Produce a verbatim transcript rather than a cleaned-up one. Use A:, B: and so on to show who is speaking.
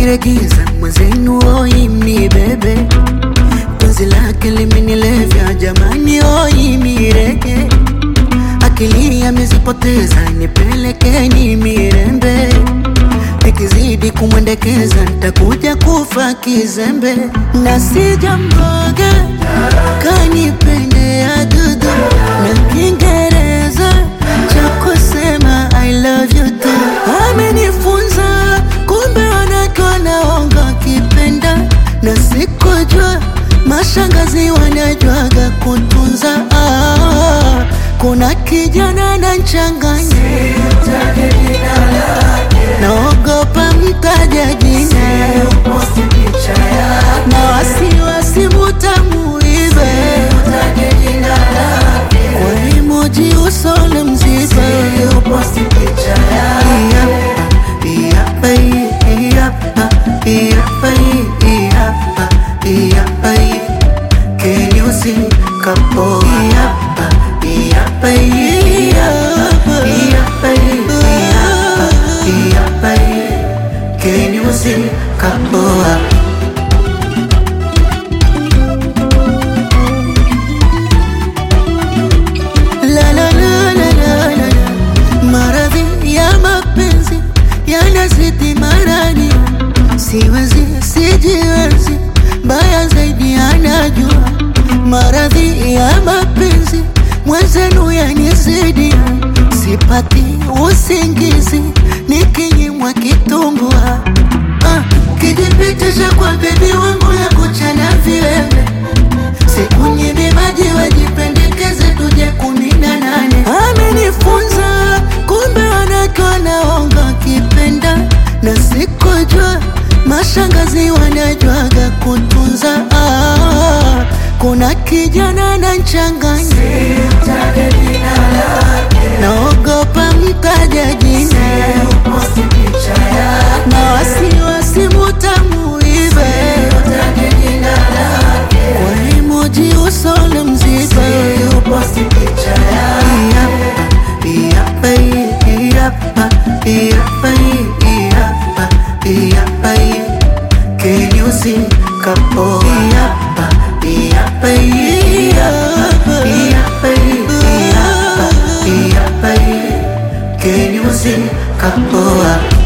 A: niregiza mwenzenu oi mnibebe, penzi lake limenilevya jamani oi mirege, akili amezipoteza nipelekeni mirembe, nikizidi kumwendekeza nitakuja kufa kizembe, na sijamboga kanipendea dudu na Kiingereza cha kusema I love you too. Amenifunza kumbe wanawake wanaonga kipenda, na sikujua mashangazi wanajuaga kutunza. Ah, kuna kijana ananichanganya, naogopa mtaja jina, na wasiwasi mutamuibe, kwa emoji usole mziba. Can you see couple? Can you see couple? La la la la la la, maradhi ya mapenzi yanazidi marani, siwezi sijiwezi, mbaya zaidi anajua, maradhi ya mapenzi mwenzenu yanizidi, sipati usingizi nikinyimwa kitumbua. Ah, kijipitisha kwa bebi wangu ya kuchana viwembe, siku nyingi maji wajipendekeze tuje kumi na nane. Amenifunza kumbe wanawake wanaonga kipenda, na sikujua mashangazi wanajuaga kutunza. Ah, kuna kijana ananichanganya, naogopa mtaja jina, na wasiwasi mutamuibe, kwa emoji usole mziba. Can you see couple? Can you see couple?